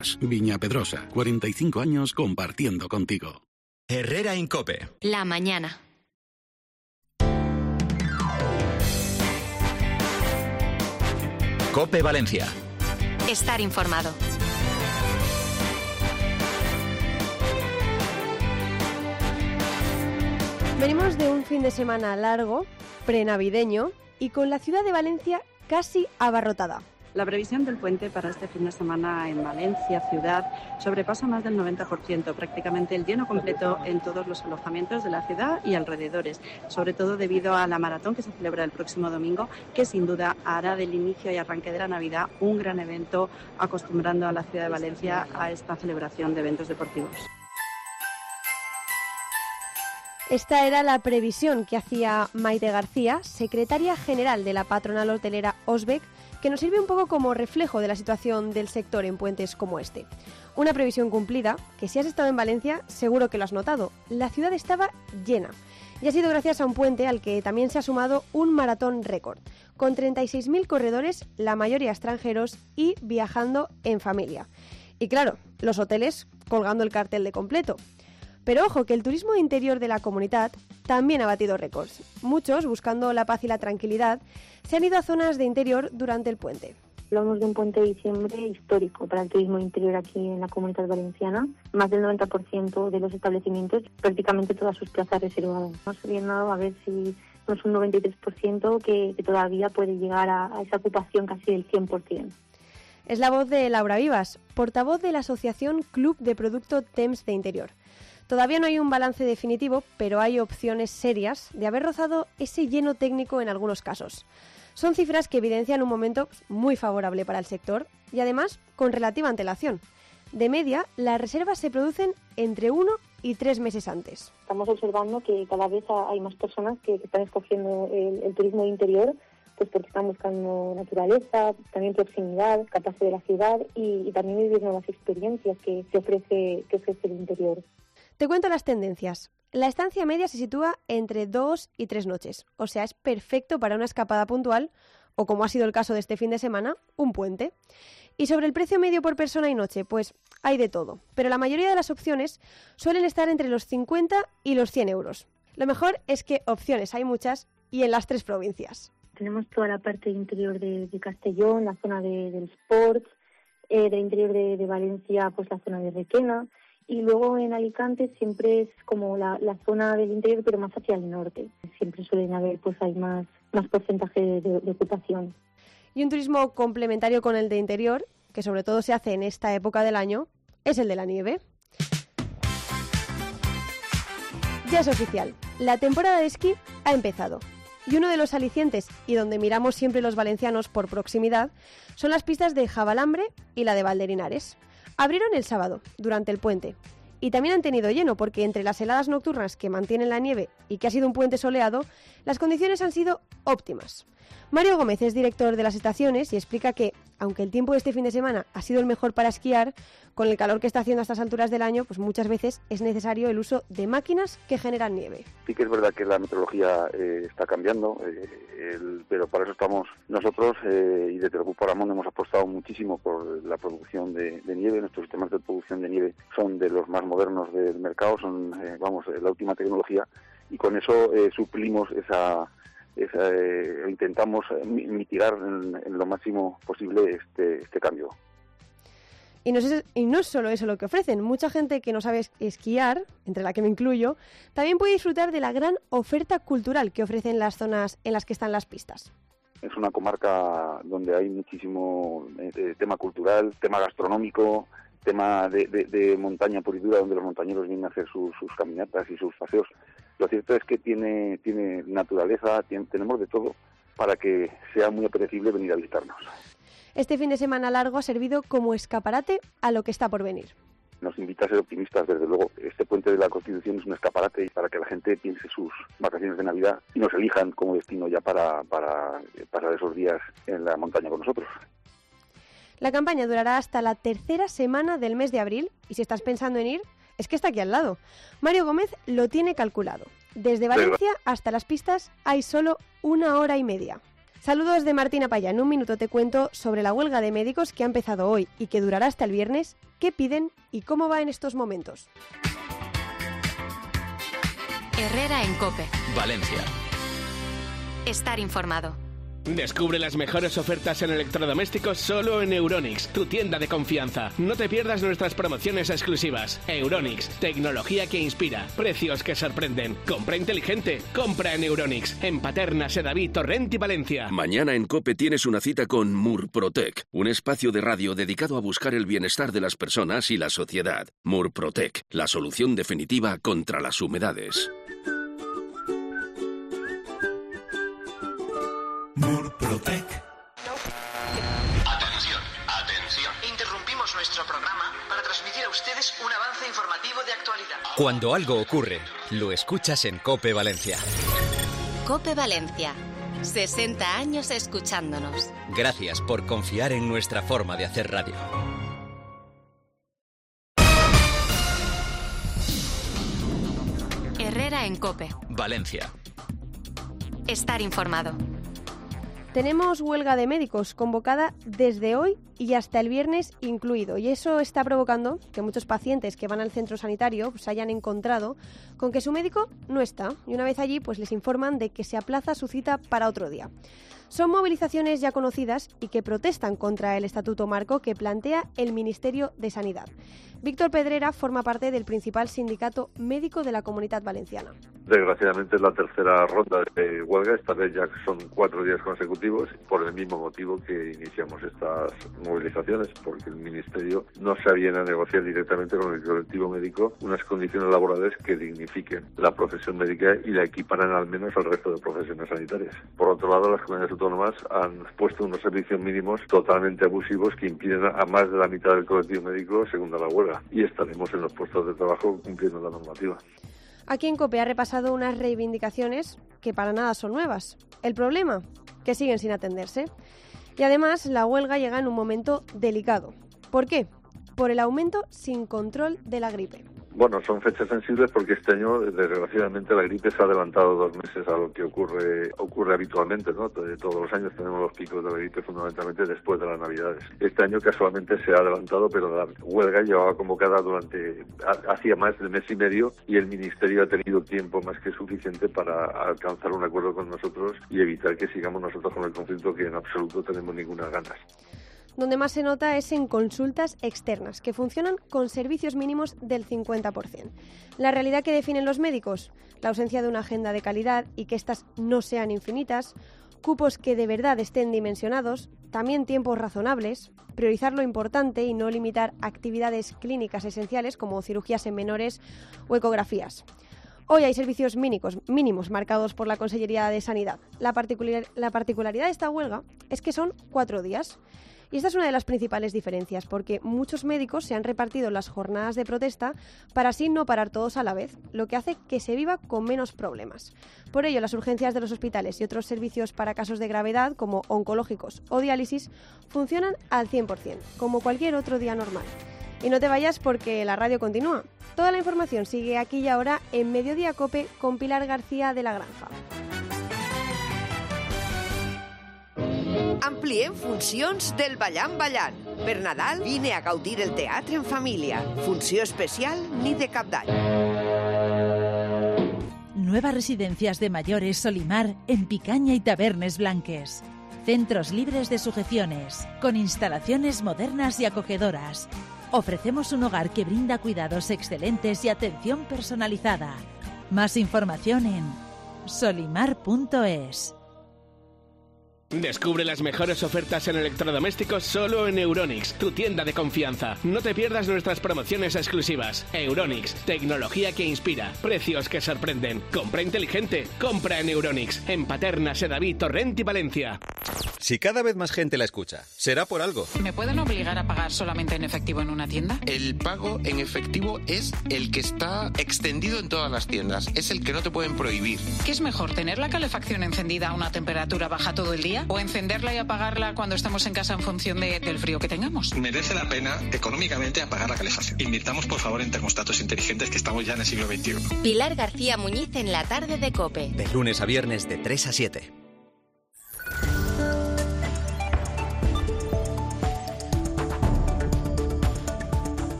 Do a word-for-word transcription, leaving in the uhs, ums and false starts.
Viña Pedrosa, cuarenta y cinco años compartiendo contigo. Herrera en COPE. La mañana. COPE Valencia. Estar informado. Venimos de un fin de semana largo, prenavideño, y con la ciudad de Valencia casi abarrotada. La previsión del puente para este fin de semana en Valencia, ciudad, sobrepasa más del noventa por ciento, prácticamente el lleno completo en todos los alojamientos de la ciudad y alrededores, sobre todo debido a la maratón que se celebra el próximo domingo, que sin duda hará del inicio y arranque de la Navidad un gran evento, acostumbrando a la ciudad de Valencia a esta celebración de eventos deportivos. Esta era la previsión que hacía Maite García, secretaria general de la patronal hotelera Osbec, que nos sirve un poco como reflejo de la situación del sector en puentes como este. Una previsión cumplida, que si has estado en Valencia seguro que lo has notado. La ciudad estaba llena. Y ha sido gracias a un puente al que también se ha sumado un maratón récord, con treinta y seis mil corredores, la mayoría extranjeros y viajando en familia. Y claro, los hoteles colgando el cartel de completo. Pero ojo, que el turismo interior de la comunidad también ha batido récords. Muchos, buscando la paz y la tranquilidad, se han ido a zonas de interior durante el puente. Hablamos de un puente de diciembre histórico para el turismo interior aquí en la Comunidad Valenciana. Más del noventa por ciento de los establecimientos, prácticamente todas sus plazas reservadas. Hemos viendo a ver si no es un noventa y tres por ciento que, que todavía puede llegar a, a esa ocupación casi del cien por ciento. Es la voz de Laura Vivas, portavoz de la asociación Club de Producto Temps de Interior. Todavía no hay un balance definitivo, pero hay opciones serias de haber rozado ese lleno técnico en algunos casos. Son cifras que evidencian un momento muy favorable para el sector y además con relativa antelación. De media, las reservas se producen entre uno y tres meses antes. Estamos observando que cada vez hay más personas que están escogiendo el, el turismo de interior, pues porque están buscando naturaleza, también proximidad, escaparse de la ciudad y, y también vivir nuevas experiencias que, que, ofrece, que ofrece el interior. Te cuento las tendencias. La estancia media se sitúa entre dos y tres noches, o sea, es perfecto para una escapada puntual o, como ha sido el caso de este fin de semana, un puente. Y sobre el precio medio por persona y noche, pues hay de todo, pero la mayoría de las opciones suelen estar entre los cincuenta y los cien euros. Lo mejor es que opciones hay muchas y en las tres provincias. Tenemos toda la parte interior de, de Castellón, la zona de, del Sport, eh, del interior de, de Valencia, pues la zona de Requena. Y luego en Alicante siempre es como la, la zona del interior, pero más hacia el norte. Siempre suelen haber, pues hay más, más porcentaje de, de, de ocupación. Y un turismo complementario con el de interior, que sobre todo se hace en esta época del año, es el de la nieve. Ya es oficial, la temporada de esquí ha empezado. Y uno de los alicientes, y donde miramos siempre los valencianos por proximidad, son las pistas de Javalambre y la de Valderinares. Abrieron el sábado, durante el puente, y también han tenido lleno porque entre las heladas nocturnas que mantienen la nieve y que ha sido un puente soleado, las condiciones han sido óptimas. Mario Gómez es director de las estaciones y explica que, aunque el tiempo de este fin de semana ha sido el mejor para esquiar, con el calor que está haciendo a estas alturas del año, pues muchas veces es necesario el uso de máquinas que generan nieve. Sí que es verdad que la meteorología eh, está cambiando, eh, el, pero para eso estamos nosotros eh, y desde el Grupo Ramón hemos apostado muchísimo por la producción de, de nieve. Nuestros sistemas de producción de nieve son de los más modernos del mercado, son eh, vamos la última tecnología y con eso eh, suplimos esa... Es, eh, intentamos mitigar en, en lo máximo posible este, este cambio. Y no, es, y no es solo eso lo que ofrecen. Mucha gente que no sabe esquiar, entre la que me incluyo, también puede disfrutar de la gran oferta cultural que ofrecen las zonas en las que están las pistas. Es una comarca donde hay muchísimo eh, tema cultural, tema gastronómico, tema de, de, de montaña pura y dura, donde los montañeros vienen a hacer sus, sus caminatas y sus paseos. Lo cierto es que tiene, tiene naturaleza, tiene, tenemos de todo para que sea muy apetecible venir a visitarnos. Este fin de semana largo ha servido como escaparate a lo que está por venir. Nos invita a ser optimistas, desde luego. Este puente de la Constitución es un escaparate para que la gente piense sus vacaciones de Navidad y nos elijan como destino ya para, para pasar esos días en la montaña con nosotros. La campaña durará hasta la tercera semana del mes de abril y si estás pensando en ir, es que está aquí al lado. Mario Gómez lo tiene calculado. Desde Valencia hasta las pistas hay solo una hora y media. Saludos de Martina Paya. En un minuto te cuento sobre la huelga de médicos que ha empezado hoy y que durará hasta el viernes, qué piden y cómo va en estos momentos. Herrera en COPE. Valencia. Estar informado. Descubre las mejores ofertas en electrodomésticos solo en Euronics, tu tienda de confianza. No te pierdas nuestras promociones exclusivas. Euronics, tecnología que inspira, precios que sorprenden. Compra inteligente, compra en Euronics, en Paterna, Sedaví, Torrent y Valencia. Mañana en COPE tienes una cita con Murprotec, un espacio de radio dedicado a buscar el bienestar de las personas y la sociedad. Murprotec, la solución definitiva contra las humedades. Murprotec. Atención, atención. Interrumpimos nuestro programa para transmitir a ustedes un avance informativo de actualidad. Cuando algo ocurre, lo escuchas en COPE Valencia. COPE Valencia. sesenta años escuchándonos. Gracias por confiar en nuestra forma de hacer radio. Herrera en COPE. Valencia. Estar informado. Tenemos huelga de médicos convocada desde hoy y hasta el viernes incluido. Y eso está provocando que muchos pacientes que van al centro sanitario pues, hayan encontrado con que su médico no está. Y una vez allí pues les informan de que se aplaza su cita para otro día. Son movilizaciones ya conocidas y que protestan contra el estatuto marco que plantea el Ministerio de Sanidad. Víctor Pedrera forma parte del principal sindicato médico de la Comunidad Valenciana. Desgraciadamente es la tercera ronda de huelga, esta vez ya son cuatro días consecutivos, por el mismo motivo que iniciamos estas movilizaciones, porque el Ministerio no se viene a negociar directamente con el colectivo médico unas condiciones laborales que dignifiquen la profesión médica y la equiparan al menos al resto de profesiones sanitarias. Por otro lado, las comunidades autónomas han puesto unos servicios mínimos totalmente abusivos que impiden a más de la mitad del colectivo médico según la huelga, y estaremos en los puestos de trabajo cumpliendo la normativa. Aquí en COPE ha repasado unas reivindicaciones que para nada son nuevas. El problema, que siguen sin atenderse. Y además la huelga llega en un momento delicado. ¿Por qué? Por el aumento sin control de la gripe. Bueno, son fechas sensibles porque este año, desgraciadamente, la gripe se ha adelantado dos meses a lo que ocurre ocurre habitualmente, ¿no? Todos los años tenemos los picos de la gripe fundamentalmente después de las Navidades. Este año casualmente se ha adelantado, pero la huelga llevaba convocada durante hacía más de mes y medio y el Ministerio ha tenido tiempo más que suficiente para alcanzar un acuerdo con nosotros y evitar que sigamos nosotros con el conflicto que en absoluto tenemos ninguna ganas. Donde más se nota es en consultas externas, que funcionan con servicios mínimos del cincuenta por ciento. La realidad que definen los médicos, la ausencia de una agenda de calidad y que éstas no sean infinitas, cupos que de verdad estén dimensionados, también tiempos razonables, priorizar lo importante y no limitar actividades clínicas esenciales como cirugías en menores o ecografías. Hoy hay servicios mínimos, mínimos marcados por la Consellería de Sanidad. La, particular, la particularidad de esta huelga es que son cuatro días. Y esta es una de las principales diferencias, porque muchos médicos se han repartido las jornadas de protesta para así no parar todos a la vez, lo que hace que se viva con menos problemas. Por ello, las urgencias de los hospitales y otros servicios para casos de gravedad, como oncológicos o diálisis, funcionan al cien por ciento, como cualquier otro día normal. Y no te vayas porque la radio continúa. Toda la información sigue aquí y ahora en Mediodía COPE con Pilar García de la Granja. Ampliem funcions del Ballant Ballant. Per Nadal vine a gaudir el teatre en família. Funció especial nit de Cap d'Any. Nuevas residencias de mayores Solimar en Picaña y Tabernes Blanques. Centros libres de sujeciones, con instalaciones modernas y acogedoras. Ofrecemos un hogar que brinda cuidados excelentes y atención personalizada. Más información en solimar punto es. Descubre las mejores ofertas en electrodomésticos solo en Euronics, tu tienda de confianza. No te pierdas nuestras promociones exclusivas. Euronics, tecnología que inspira, precios que sorprenden. Compra inteligente, compra en Euronics, en Paterna, Sedaví, Torrent y Valencia. Si cada vez más gente la escucha, será por algo. ¿Me pueden obligar a pagar solamente en efectivo en una tienda? El pago en efectivo es el que está extendido en todas las tiendas. Es el que no te pueden prohibir. ¿Qué es mejor, tener la calefacción encendida a una temperatura baja todo el día o encenderla y apagarla cuando estamos en casa en función de, del frío que tengamos? Merece la pena económicamente apagar la calefacción. Invirtamos, por favor, en termostatos inteligentes, que estamos ya en el siglo veintiuno. Pilar García Muñiz en la tarde de COPE. De lunes a viernes de tres a siete.